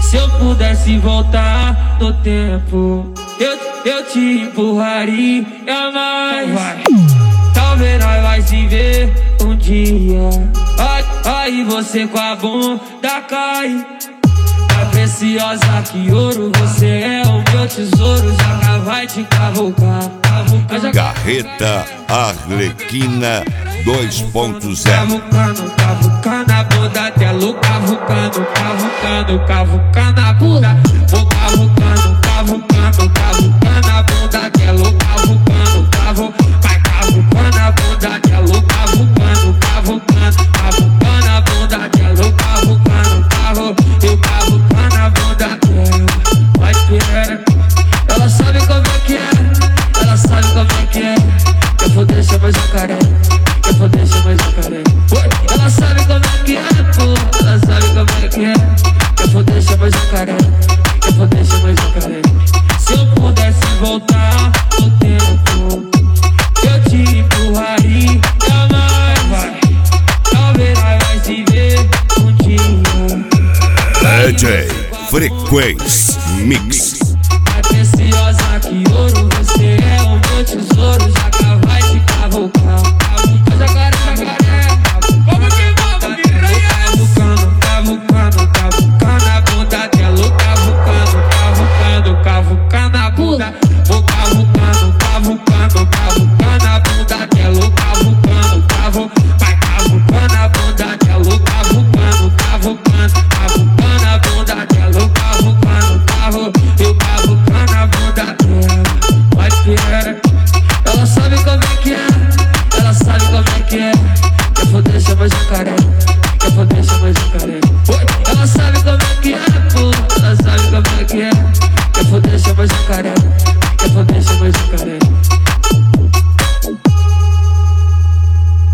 Se eu pudesse voltar no tempo, eu te empurraria mais. Talvez nós vai se ver um dia. Aí você com a bunda cai. Mais preciosa que ouro, você é o meu tesouro. Já vai te cavucar. Carreta Arlequina 2.0. Cavucando a bunda dela, cavucando a bunda. Vou cavucando a bunda dela, vai cavucando a bunda dela, cavucando a bunda dela, eu cavucando a bunda dela. Vai ter, ela sabe como é que é, ela sabe como é que é. Eu vou deixar mais jacaré, eu vou deixar mais jacaré. Ela sabe como é que é, pô, ela sabe como é que é. Eu vou deixar mais jacaré, eu vou deixar mais jacaré. Se eu pudesse voltar no tempo, eu te empurraria mais. Talvez nós vai se ver um dia. DJ Frequência Mix. Mais preciosa que ouro, você é o meu tesouro. Já vai te cavucar. Jacaré, vamos que vamos, piranha. Cavucando a bunda dela, cavucando a bunda. Vou cavucando a bunda dela, vai cavucando a bunda dela, cavucando a bunda dela, eu cavucando a bunda dela. Vai ter, ela sabe como é que é, ela sabe como é que é. Eu vou deixar mais jacaré, eu vou deixar mais jacaré. Ela sabe como é que é, pô, ela sabe como é que é. Eu vou deixar mais jacaré, eu vou deixar mais jacaré.